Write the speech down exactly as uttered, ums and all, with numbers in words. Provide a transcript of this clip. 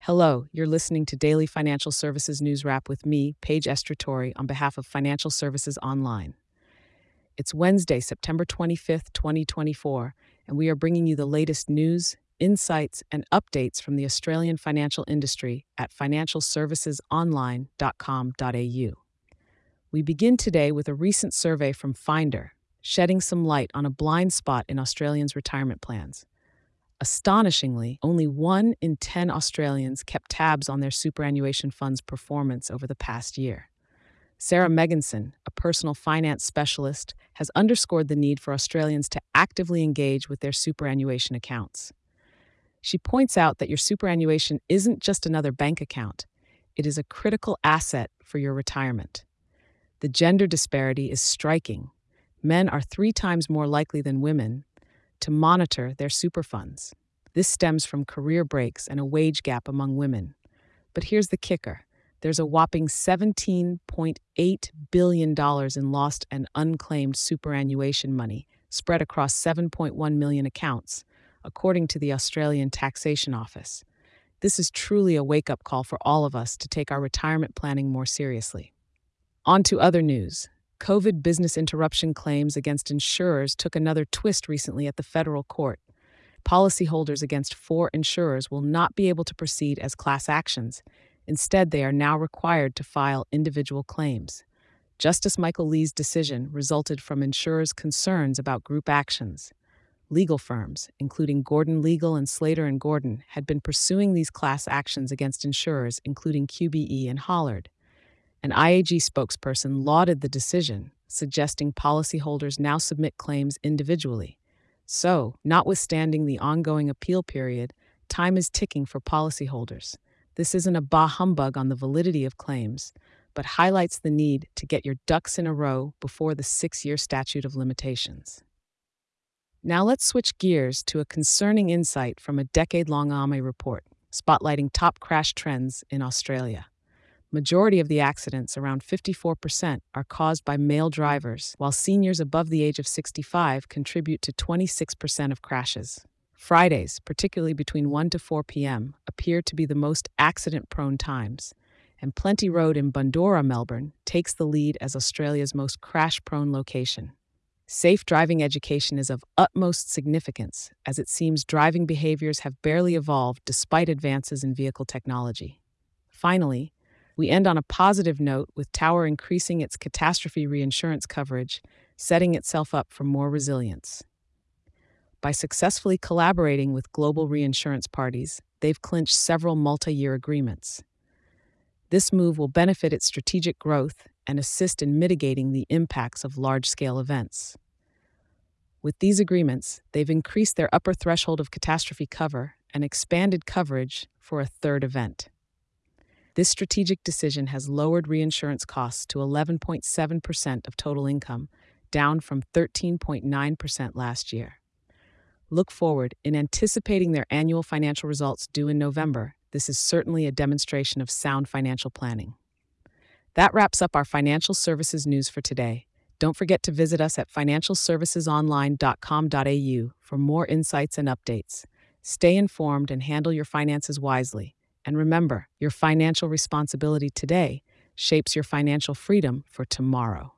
Hello, you're listening to Daily Financial Services News Wrap with me, Paige Estratori, on behalf of Financial Services Online. It's Wednesday, September twenty-fifth, twenty twenty-four, and we are bringing you the latest news, insights, and updates from the Australian financial industry at financial services online dot com dot a u. We begin today with a recent survey from Finder, shedding some light on a blind spot in Australians' retirement plans. Astonishingly, only one in ten Australians kept tabs on their superannuation fund's performance over the past year. Sarah Megginson, a personal finance specialist, has underscored the need for Australians to actively engage with their superannuation accounts. She points out that your superannuation isn't just another bank account, it is a critical asset for your retirement. The gender disparity is striking. Men are three times more likely than women to monitor their super funds. This stems from career breaks and a wage gap among women. But here's the kicker. There's a whopping seventeen point eight billion dollars in lost and unclaimed superannuation money spread across seven point one million accounts, according to the Australian Taxation Office. This is truly a wake-up call for all of us to take our retirement planning more seriously. On to other news. COVID business interruption claims against insurers took another twist recently at the federal court. Policyholders against four insurers will not be able to proceed as class actions. Instead, they are now required to file individual claims. Justice Michael Lee's decision resulted from insurers' concerns about group actions. Legal firms, including Gordon Legal and Slater and Gordon, had been pursuing these class actions against insurers, including Q B E and Hollard. An I A G spokesperson lauded the decision, suggesting policyholders now submit claims individually. So, notwithstanding the ongoing appeal period, time is ticking for policyholders. This isn't a bah humbug on the validity of claims, but highlights the need to get your ducks in a row before the six-year statute of limitations. Now let's switch gears to a concerning insight from a decade-long A M E report, spotlighting top crash trends in Australia. Majority of the accidents, around fifty-four percent, are caused by male drivers, while seniors above the age of sixty-five contribute to twenty-six percent of crashes. Fridays, particularly between one to four p.m., appear to be the most accident-prone times, and Plenty Road in Bundoora, Melbourne, takes the lead as Australia's most crash-prone location. Safe driving education is of utmost significance, as it seems driving behaviors have barely evolved despite advances in vehicle technology. Finally, we end on a positive note with Tower increasing its catastrophe reinsurance coverage, setting itself up for more resilience. By successfully collaborating with global reinsurance parties, they've clinched several multi-year agreements. This move will benefit its strategic growth and assist in mitigating the impacts of large-scale events. With these agreements, they've increased their upper threshold of catastrophe cover and expanded coverage for a third event. This strategic decision has lowered reinsurance costs to eleven point seven percent of total income, down from thirteen point nine percent last year. Look forward, in anticipating their annual financial results due in November, this is certainly a demonstration of sound financial planning. That wraps up our financial services news for today. Don't forget to visit us at financial services online dot com dot a u for more insights and updates. Stay informed and handle your finances wisely. And remember, your financial responsibility today shapes your financial freedom for tomorrow.